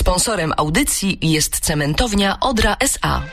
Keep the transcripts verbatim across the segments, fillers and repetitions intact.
Sponsorem audycji jest cementownia Odra S A.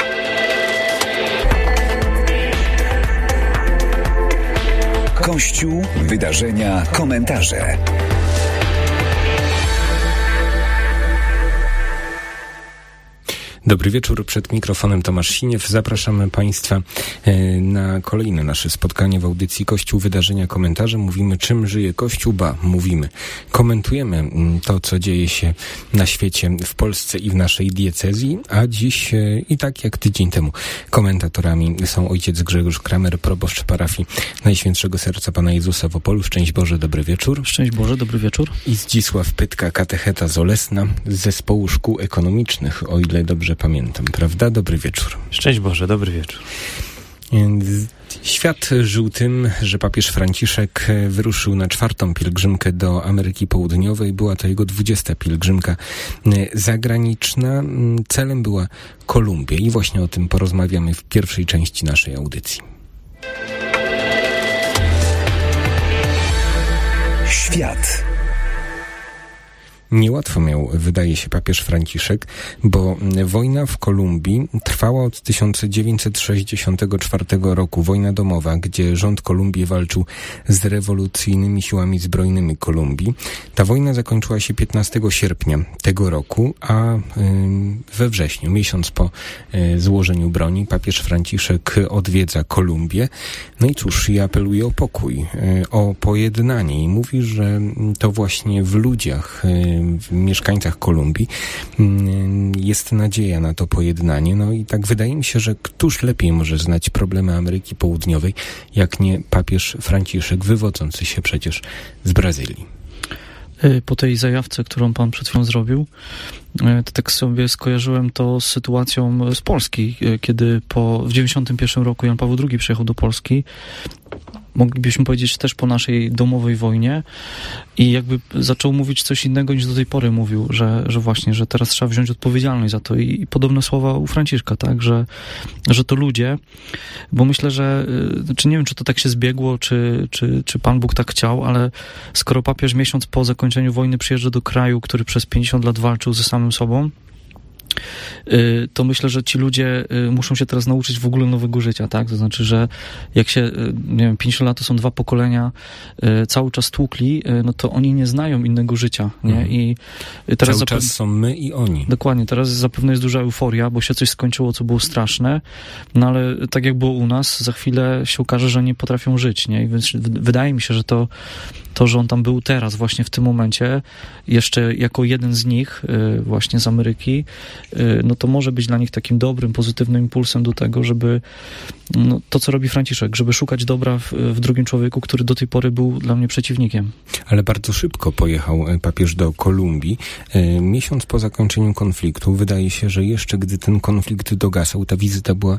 Kościół, wydarzenia, komentarze. Dobry wieczór, przed mikrofonem Tomasz Siniew. Zapraszamy Państwa na kolejne nasze spotkanie w audycji Kościół, wydarzenia, komentarze. Mówimy, czym żyje Kościół, ba, mówimy. Komentujemy to, co dzieje się na świecie, w Polsce i w naszej diecezji, a dziś i tak jak tydzień temu komentatorami są ojciec Grzegorz Kramer, proboszcz parafii Najświętszego Serca Pana Jezusa w Opolu. Szczęść Boże, dobry wieczór. Szczęść Boże, dobry wieczór. I Zdzisław Pytka, katecheta z Olesna, z Zespołu Szkół Ekonomicznych, o ile dobrze pamiętam, prawda? Dobry wieczór. Szczęść Boże, dobry wieczór. Świat żył tym, że papież Franciszek wyruszył na czwartą pielgrzymkę do Ameryki Południowej. Była to jego dwudziesta pielgrzymka zagraniczna. Celem była Kolumbia i właśnie o tym porozmawiamy w pierwszej części naszej audycji. Świat. Niełatwo miał, wydaje się, papież Franciszek, bo wojna w Kolumbii trwała od tysiąc dziewięćset sześćdziesiątego czwartego roku. Wojna domowa, gdzie rząd Kolumbii walczył z rewolucyjnymi siłami zbrojnymi Kolumbii. Ta wojna zakończyła się piętnastego sierpnia tego roku, a we wrześniu, miesiąc po złożeniu broni, papież Franciszek odwiedza Kolumbię. No i cóż, i apeluje o pokój, o pojednanie i mówi, że to właśnie w ludziach, w mieszkańcach Kolumbii jest nadzieja na to pojednanie. No i tak wydaje mi się, że któż lepiej może znać problemy Ameryki Południowej, jak nie papież Franciszek, wywodzący się przecież z Brazylii. Po tej zajawce, którą pan przed chwilą zrobił, to tak sobie skojarzyłem to z sytuacją z Polski, kiedy po, w dziewięćdziesiątym pierwszym roku Jan Paweł drugi przyjechał do Polski. Moglibyśmy powiedzieć też po naszej domowej wojnie i jakby zaczął mówić coś innego niż do tej pory mówił, że, że właśnie, że teraz trzeba wziąć odpowiedzialność za to i, i podobne słowa u Franciszka, tak, że, że to ludzie, bo myślę, że, czy nie wiem, czy to tak się zbiegło, czy, czy, czy Pan Bóg tak chciał, ale skoro papież miesiąc po zakończeniu wojny przyjeżdża do kraju, który przez pięćdziesiąt lat walczył ze samym sobą, to myślę, że ci ludzie muszą się teraz nauczyć w ogóle nowego życia, tak? To znaczy, że jak się, nie wiem, pięćdziesiąt lat to są dwa pokolenia, cały czas tłukli, no to oni nie znają innego życia, nie? Mhm. I teraz cały zapewne, czas są my i oni. Dokładnie, teraz zapewne jest duża euforia, bo się coś skończyło, co było straszne, no ale tak jak było u nas, za chwilę się okaże, że nie potrafią żyć, nie? I więc wydaje mi się, że to To, że on tam był teraz, właśnie w tym momencie, jeszcze jako jeden z nich, właśnie z Ameryki, no to może być dla nich takim dobrym, pozytywnym impulsem do tego, żeby no, to, co robi Franciszek, żeby szukać dobra w, w drugim człowieku, który do tej pory był dla mnie przeciwnikiem. Ale bardzo szybko pojechał papież do Kolumbii. Miesiąc po zakończeniu konfliktu, wydaje się, że jeszcze gdy ten konflikt dogasał, ta wizyta była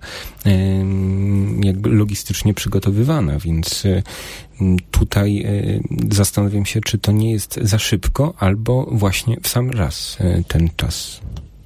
jakby logistycznie przygotowywana, więc tutaj zastanawiam się, czy to nie jest za szybko, albo właśnie w sam raz ten czas.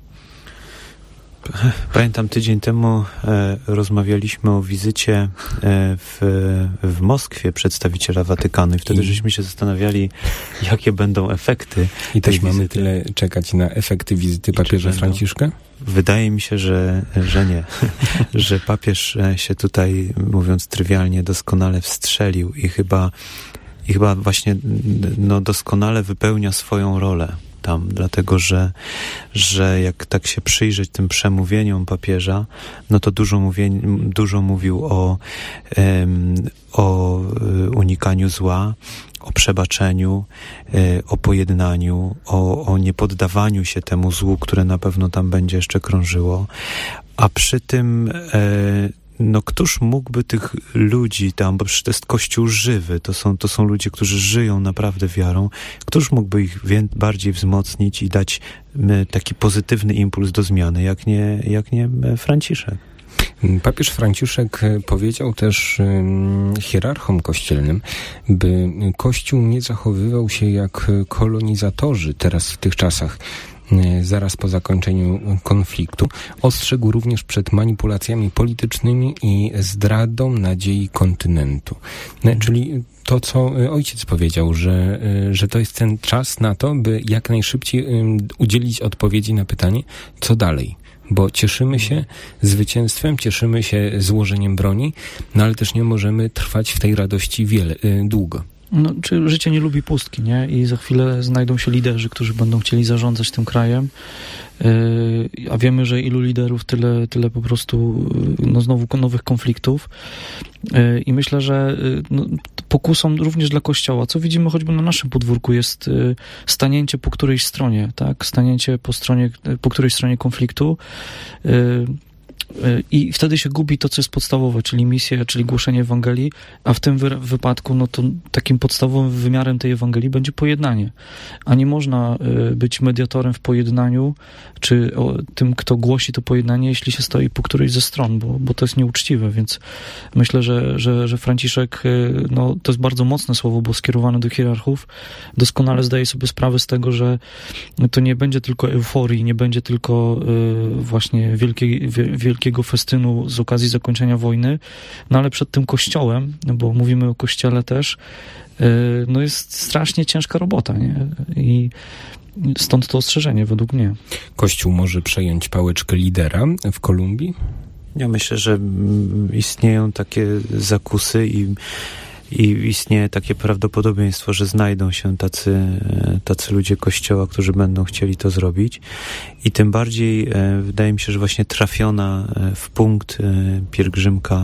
Pamiętam, tydzień temu e, rozmawialiśmy o wizycie e, w, w Moskwie przedstawiciela Watykanu i wtedy I... żeśmy się zastanawiali, jakie będą efekty. I też mamy wizyty. tyle czekać na efekty wizyty papieża Franciszka? Wydaje mi się, że, że nie. Że papież się tutaj, mówiąc trywialnie, doskonale wstrzelił i chyba, i chyba właśnie no, doskonale wypełnia swoją rolę tam, dlatego że, że jak tak się przyjrzeć tym przemówieniom papieża, no to dużo, mówię, dużo mówił o, um, o unikaniu zła, o przebaczeniu, o pojednaniu, o, o niepoddawaniu się temu złu, które na pewno tam będzie jeszcze krążyło, a przy tym no któż mógłby tych ludzi tam, bo przecież to jest Kościół żywy, to są, to są ludzie, którzy żyją naprawdę wiarą, któż mógłby ich wię- bardziej wzmocnić i dać my, taki pozytywny impuls do zmiany, jak nie, jak nie Franciszek. Papież Franciszek powiedział też hierarchom kościelnym, by Kościół nie zachowywał się jak kolonizatorzy teraz w tych czasach zaraz po zakończeniu konfliktu. Ostrzegł również przed manipulacjami politycznymi i zdradą nadziei kontynentu. Czyli to, co ojciec powiedział, że, że to jest ten czas na to, by jak najszybciej udzielić odpowiedzi na pytanie, co dalej. Bo cieszymy się zwycięstwem, cieszymy się złożeniem broni, no ale też nie możemy trwać w tej radości wiele, długo. No, czy życie nie lubi pustki, nie? I za chwilę znajdą się liderzy, którzy będą chcieli zarządzać tym krajem. Yy, a wiemy, że ilu liderów, tyle, tyle po prostu no, znowu nowych konfliktów. Yy, I myślę, że yy, no, pokusą również dla Kościoła, co widzimy choćby na naszym podwórku, jest yy, stanięcie po którejś stronie, tak? Stanięcie po stronie, po którejś stronie konfliktu. Yy, I wtedy się gubi to, co jest podstawowe, czyli misja, czyli głoszenie Ewangelii, a w tym wy- wypadku no to takim podstawowym wymiarem tej Ewangelii będzie pojednanie. A nie można y, być mediatorem w pojednaniu, czy o, tym, kto głosi to pojednanie, jeśli się stoi po którejś ze stron, bo, bo to jest nieuczciwe, więc myślę, że, że, że Franciszek, y, no to jest bardzo mocne słowo, bo skierowane do hierarchów, doskonale zdaje sobie sprawę z tego, że to nie będzie tylko euforii, nie będzie tylko y, właśnie wielkiej, wie, wielkiego festynu z okazji zakończenia wojny, no ale przed tym kościołem, bo mówimy o kościele też, no jest strasznie ciężka robota, nie? I stąd to ostrzeżenie według mnie. Kościół może przejąć pałeczkę lidera w Kolumbii? Ja myślę, że istnieją takie zakusy i I istnieje takie prawdopodobieństwo, że znajdą się tacy, tacy ludzie Kościoła, którzy będą chcieli to zrobić. I tym bardziej e, wydaje mi się, że właśnie trafiona w punkt e, pielgrzymka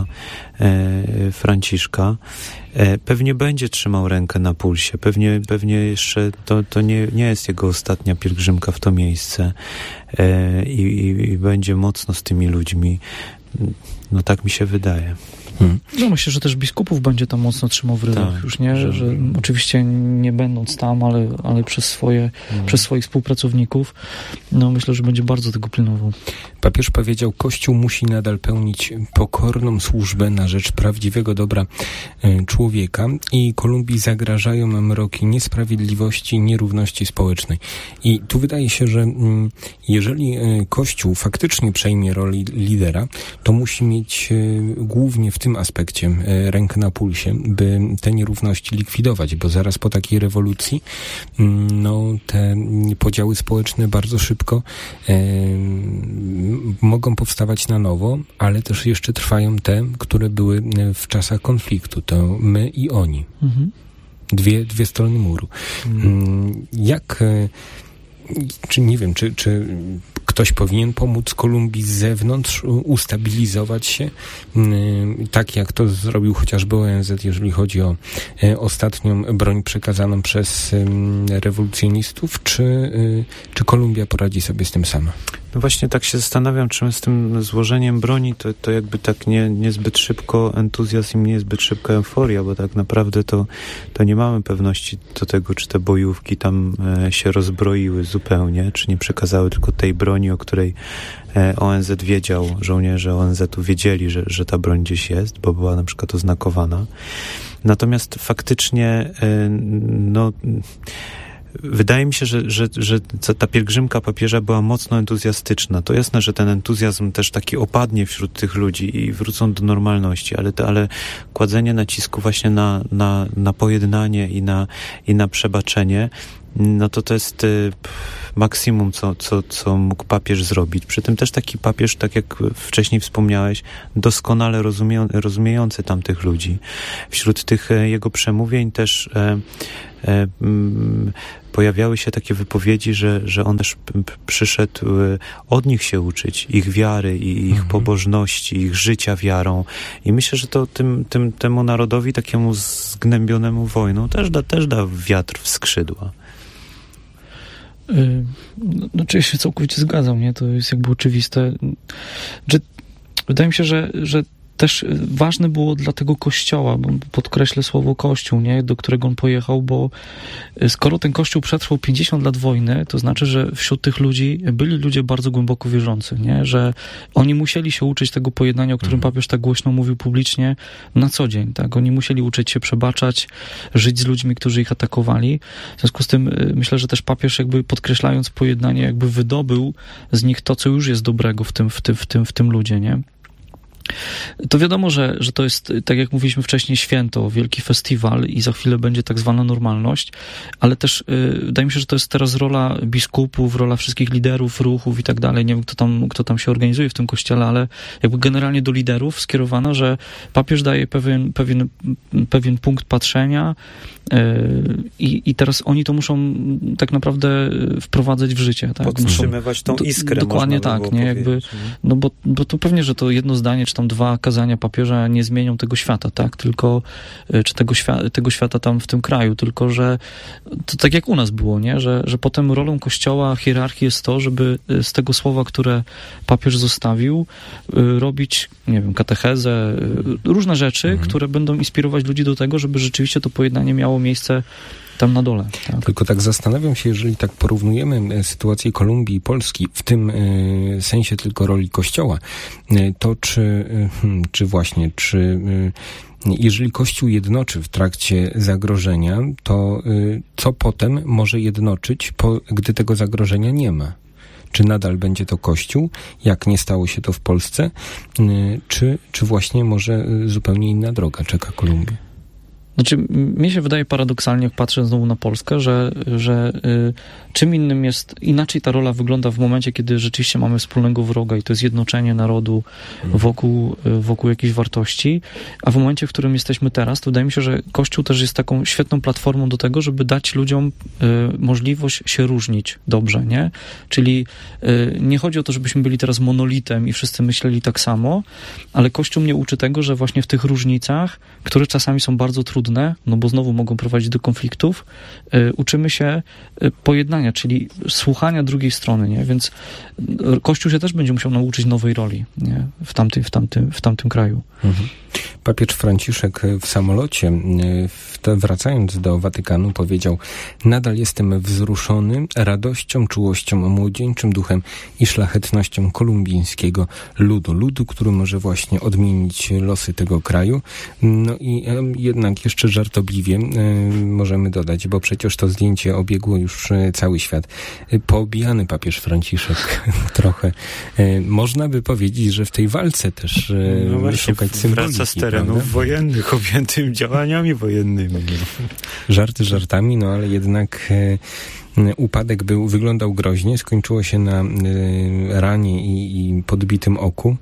e, Franciszka e, pewnie będzie trzymał rękę na pulsie. Pewnie, pewnie jeszcze to, to nie, nie jest jego ostatnia pielgrzymka w to miejsce e, i, i będzie mocno z tymi ludźmi. No tak mi się wydaje. Hmm. No myślę, że też biskupów będzie tam mocno trzymał w ryzach, tak, już nie, że, że oczywiście nie będąc tam, ale, ale przez swoje, hmm. przez swoich współpracowników, no myślę, że będzie bardzo tego pilnował. Papież powiedział, Kościół musi nadal pełnić pokorną służbę na rzecz prawdziwego dobra y, człowieka i Kolumbii zagrażają mroki niesprawiedliwości, nierówności społecznej. I tu wydaje się, że y, jeżeli y, Kościół faktycznie przejmie rolę lidera, to musi mieć y, głównie w tym aspekcie y, rękę na pulsie, by te nierówności likwidować, bo zaraz po takiej rewolucji y, no, te podziały społeczne bardzo szybko y, mogą powstawać na nowo, ale też jeszcze trwają te, które były w czasach konfliktu. To my i oni. Mhm. Dwie, dwie strony muru. Mhm. Jak, czy nie wiem, czy, czy ktoś powinien pomóc Kolumbii z zewnątrz, ustabilizować się, tak jak to zrobił chociażby O N Z, jeżeli chodzi o ostatnią broń przekazaną przez rewolucjonistów, czy, czy Kolumbia poradzi sobie z tym sama? No właśnie tak się zastanawiam, czy z tym złożeniem broni to, to jakby tak nie, niezbyt szybko entuzjazm i niezbyt szybko euforia, bo tak naprawdę to, to nie mamy pewności do tego, czy te bojówki tam e, się rozbroiły zupełnie, czy nie przekazały tylko tej broni, o której e, O N Z wiedział, żołnierze O N Z-u wiedzieli, że, że ta broń gdzieś jest, bo była na przykład oznakowana. Natomiast faktycznie e, no... Wydaje mi się, że, że, że ta pielgrzymka papieża była mocno entuzjastyczna. To jasne, że ten entuzjazm też taki opadnie wśród tych ludzi i wrócą do normalności, ale, to, ale kładzenie nacisku właśnie na, na, na pojednanie i na, i na przebaczenie, no to to jest y, maksimum, co, co, co mógł papież zrobić. Przy tym też taki papież, tak jak wcześniej wspomniałeś, doskonale rozumie, rozumiejący tamtych ludzi. Wśród tych y, jego przemówień też y, y, y, pojawiały się takie wypowiedzi, że, że on też p- p- przyszedł y, od nich się uczyć, ich wiary i ich mhm. pobożności, ich życia wiarą. I myślę, że to tym, tym, temu narodowi takiemu zgnębionemu wojną też da, też da wiatr w skrzydła. No, znaczy ja się całkowicie zgadzam, nie? To jest jakby oczywiste. Że, wydaje mi się, że, że też ważne było dla tego kościoła, bo podkreślę słowo kościół, nie, do którego on pojechał, bo skoro ten kościół przetrwał pięćdziesiąt lat wojny, to znaczy, że wśród tych ludzi byli ludzie bardzo głęboko wierzący, nie, że oni musieli się uczyć tego pojednania, o którym papież tak głośno mówił publicznie na co dzień, tak, oni musieli uczyć się przebaczać, żyć z ludźmi, którzy ich atakowali. W związku z tym myślę, że też papież jakby podkreślając pojednanie, jakby wydobył z nich to, co już jest dobrego w tym, w tym, w tym, w tym ludzie, nie? To wiadomo, że, że to jest, tak jak mówiliśmy wcześniej, święto, wielki festiwal i za chwilę będzie tak zwana normalność, ale też yy, wydaje mi się, że to jest teraz rola biskupów, rola wszystkich liderów, ruchów i tak dalej, nie wiem kto tam, kto tam się organizuje w tym kościele, ale jakby generalnie do liderów skierowana, że papież daje pewien, pewien, pewien punkt patrzenia yy, i, i teraz oni to muszą tak naprawdę wprowadzać w życie. Tak? Podtrzymywać tą iskrę. Do, dokładnie tak, nie? Jakby, no bo, bo to pewnie, że to jedno zdanie, czy tam dwa kazania papieża nie zmienią tego świata, tak? Tylko, czy tego, świa- tego świata tam w tym kraju, tylko, że to tak jak u nas było, nie? Że, że potem rolą Kościoła, hierarchii jest to, żeby z tego słowa, które papież zostawił, robić, nie wiem, katechezę, różne rzeczy, mhm. które będą inspirować ludzi do tego, żeby rzeczywiście to pojednanie miało miejsce tam na dole. Tak. Tylko tak zastanawiam się, jeżeli tak porównujemy sytuację Kolumbii i Polski, w tym y, sensie tylko roli Kościoła, y, to czy, y, czy właśnie, czy y, jeżeli Kościół jednoczy w trakcie zagrożenia, to y, co potem może jednoczyć, po, gdy tego zagrożenia nie ma? Czy nadal będzie to Kościół, jak nie stało się to w Polsce, y, czy, czy właśnie może zupełnie inna droga czeka Kolumbię? Znaczy, mnie się wydaje paradoksalnie, jak patrzę znowu na Polskę, że, że y, czym innym jest, inaczej ta rola wygląda w momencie, kiedy rzeczywiście mamy wspólnego wroga i to jest zjednoczenie narodu wokół, y, wokół jakichś wartości, a w momencie, w którym jesteśmy teraz, to wydaje mi się, że Kościół też jest taką świetną platformą do tego, żeby dać ludziom y, możliwość się różnić dobrze, nie? Czyli y, nie chodzi o to, żebyśmy byli teraz monolitem i wszyscy myśleli tak samo, ale Kościół mnie uczy tego, że właśnie w tych różnicach, które czasami są bardzo trudne, no bo znowu mogą prowadzić do konfliktów, y, uczymy się y, pojednania, czyli słuchania drugiej strony, nie? Więc Kościół się też będzie musiał nauczyć nowej roli, nie? W tamtym, w tamtym, w tamtym kraju. Mhm. Papież Franciszek w samolocie, w te, wracając do Watykanu, powiedział: nadal jestem wzruszony radością, czułością, młodzieńczym duchem i szlachetnością kolumbijskiego ludu. Ludu, który może właśnie odmienić losy tego kraju. No i jednak jeszcze żartobliwie e, możemy dodać, bo przecież to zdjęcie obiegło już cały świat. Poobijany papież Franciszek trochę. E, można by powiedzieć, że w tej walce też e, no szukać symboliki. Wraca z terenów prawda? wojennych, objętym działaniami wojennymi. Żarty żartami, no ale jednak e, upadek był, wyglądał groźnie, skończyło się na y, ranie i, i podbitym oku.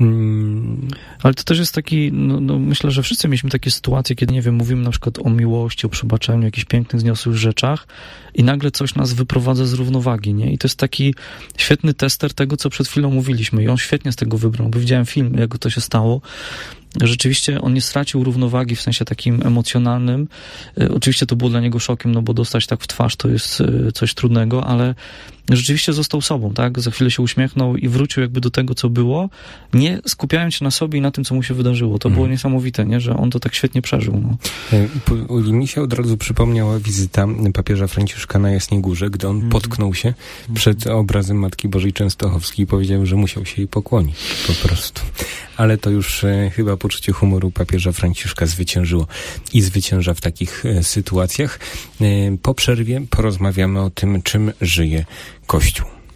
Mm. Ale to też jest taki, no, no myślę, że wszyscy mieliśmy takie sytuacje, kiedy, nie wiem, mówimy na przykład o miłości, o przebaczeniu, jakichś pięknych, zniosłych rzeczach i nagle coś nas wyprowadza z równowagi, nie? I to jest taki świetny tester tego, co przed chwilą mówiliśmy i on świetnie z tego wybrał, bo widziałem film, jak to się stało. Rzeczywiście on nie stracił równowagi w sensie takim emocjonalnym. Oczywiście to było dla niego szokiem, no bo dostać tak w twarz to jest coś trudnego, ale rzeczywiście został sobą, tak? Za chwilę się uśmiechnął i wrócił jakby do tego, co było, nie skupiając się na sobie i na tym, co mu się wydarzyło. To mm. było niesamowite, nie? Że on to tak świetnie przeżył. No. Mi się od razu przypomniała wizyta papieża Franciszka na Jasnej Górze, gdy on mm. potknął się mm. przed obrazem Matki Bożej Częstochowskiej i powiedział, że musiał się jej pokłonić po prostu. Ale to już e, chyba poczucie humoru papieża Franciszka zwyciężyło i zwycięża w takich e, sytuacjach. E, po przerwie porozmawiamy o tym, czym żyje Kościół.